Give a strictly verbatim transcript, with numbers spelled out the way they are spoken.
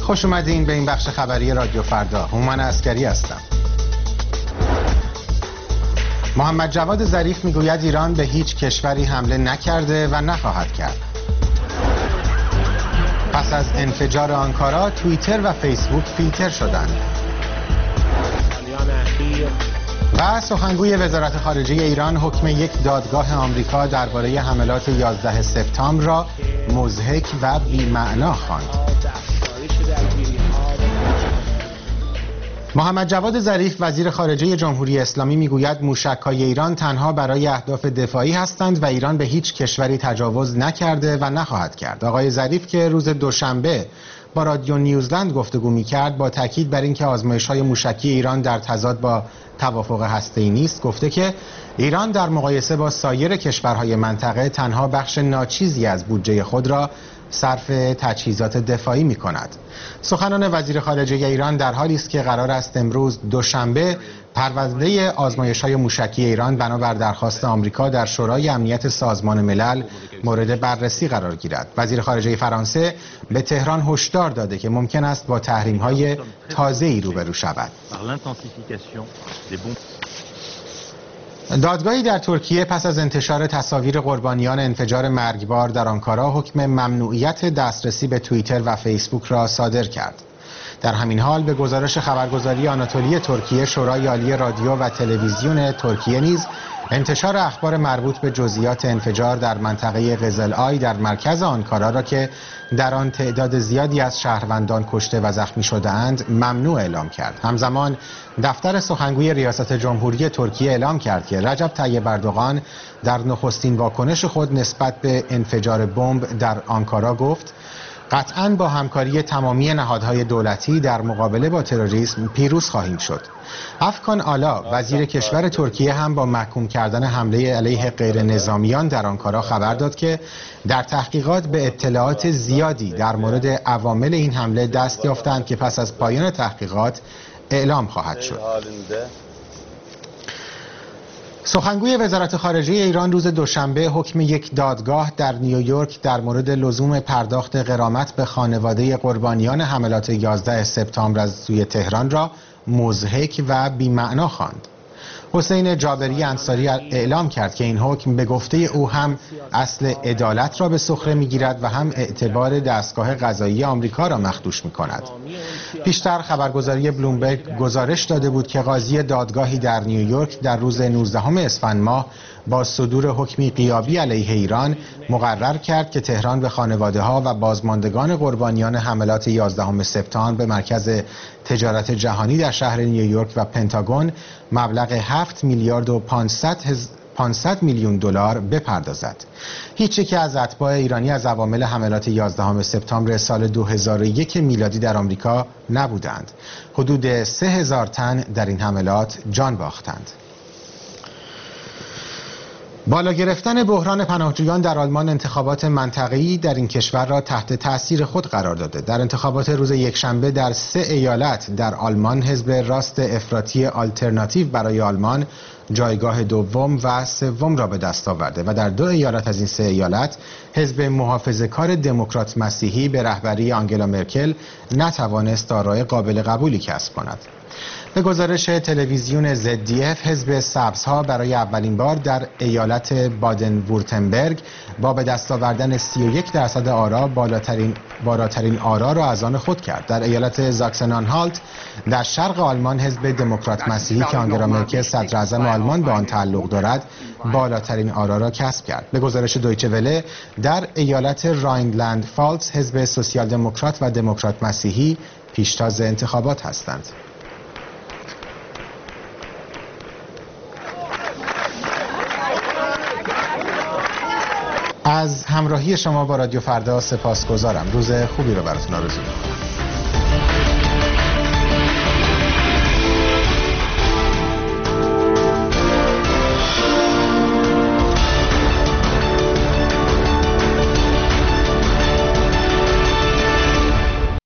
خوش اومدین به این بخش خبری رادیو فردا. هومن عسکری هستم. محمد جواد ظریف میگوید ایران به هیچ کشوری حمله نکرده و نخواهد کرد. پس از انفجار آنکارا توییتر و فیسبوک فیلتر شدند. و سخنگوی وزارت خارجه ایران حکم یک دادگاه آمریکا درباره حملات یازده سپتامبر را مضحک و بی‌معنا خواند. محمد جواد ظریف وزیر خارجه جمهوری اسلامی میگوید موشک‌های ایران تنها برای اهداف دفاعی هستند و ایران به هیچ کشوری تجاوز نکرده و نخواهد کرد. آقای ظریف که روز دوشنبه با رادیو نیوزلند گفتگو می‌کرد با تاکید بر اینکه آزمایش‌های موشکی ایران در تضاد با توافق هسته‌ای نیست، گفته که ایران در مقایسه با سایر کشورهای منطقه تنها بخش ناچیزی از بودجه خود را صرف تجهیزات دفاعی می کند. سخنان وزیر خارجه ایران در حالی است که قرار است امروز دوشنبه پرونده آزمایش‌های موشکی ایران بنابر درخواست آمریکا در شورای امنیت سازمان ملل مورد بررسی قرار گیرد. وزیر خارجه فرانسه به تهران هشدار داده که ممکن است با تحریم‌های تازه‌ای روبرو شود. دادگاهی در ترکیه پس از انتشار تصاویر قربانیان انفجار مرگبار در آنکارا حکم ممنوعیت دسترسی به توییتر و فیسبوک را صادر کرد. در همین حال به گزارش خبرگزاری آناتولی ترکیه، شورای عالی رادیو و تلویزیون ترکیه نیز انتشار اخبار مربوط به جزئیات انفجار در منطقه قزل‌آی در مرکز آنکارا را که در آن تعداد زیادی از شهروندان کشته و زخمی شده‌اند ممنوع اعلام کرد. همزمان دفتر سخنگوی ریاست جمهوری ترکیه اعلام کرد که رجب طیب اردوغان در نخستین واکنش خود نسبت به انفجار بمب در آنکارا گفت قطعاً با همکاری تمامی نهادهای دولتی در مقابله با تروریسم پیروز خواهیم شد. افکان آلا وزیر کشور ترکیه هم با محکوم کردن حمله علیه غیر نظامیان در آنکارا خبر داد که در تحقیقات به اطلاعات زیادی در مورد عوامل این حمله دست یافتند که پس از پایان تحقیقات اعلام خواهد شد. سخنگوی وزارت خارجه ایران روز دوشنبه حکم یک دادگاه در نیویورک در مورد لزوم پرداخت غرامت به خانواده قربانیان حملات یازده سپتامبر از سوی تهران را مضحک و بی‌معنا خواند. حسین جابری انصاری اعلام کرد که این حکم به گفته او هم اصل عدالت را به سخره می‌گیرد و هم اعتبار دستگاه قضایی آمریکا را مخدوش می‌کند. پیشتر خبرگزاری بلومبرگ گزارش داده بود که قاضی دادگاهی در نیویورک در روز نوزدهم اسفند ماه با صدور حکمی غیابی علیه ایران مقرر کرد که تهران به خانواده‌ها و بازماندگان قربانیان حملات یازدهم سپتامبر به مرکز تجارت جهانی در شهر نیویورک و پنتاگون مبلغ هفت میلیارد و پانصد میلیون دلار بپردازد. هیچ یک از اتباع ایرانی از عوامل حملات یازدهم سپتامبر سال دو هزار و یک میلادی در آمریکا نبودند. حدود سه هزار تن در این حملات جان باختند. بالا گرفتن بحران پناهجویان در آلمان انتخابات منطقه‌ای در این کشور را تحت تأثیر خود قرار داده. در انتخابات روز یکشنبه در سه ایالت در آلمان حزب راست افراطی آلترناتیو برای آلمان جایگاه دوم و سوم را به دست آورده و در دو ایالت از این سه ایالت حزب محافظه‌کار دموکرات مسیحی به رهبری آنگلا مرکل نتوانست آرای قابل قبولی کسب کند. به گزارش تلویزیون زد دی اف حزب سبزها برای اولین بار در ایالت بادن وورتنبرگ با به دست آوردن سی و یک درصد آرا بالاترین بالاترین آرا را از آن خود کرد. در ایالت زاکسن آنهالت در شرق آلمان حزب دموکرات مسیحی که آنگلا مرکل صدر اعظم آلمان به آن تعلق دارد بالاترین آرا را کسب کرد. به گزارش دویچه وله در ایالت راینلند فالتس حزب سوسیال دموکرات و دموکرات مسیحی پیشتاز انتخابات هستند. از همراهی شما با رادیو فردا سپاسگزارم. روز خوبی رو براتون آرزو می‌کنم.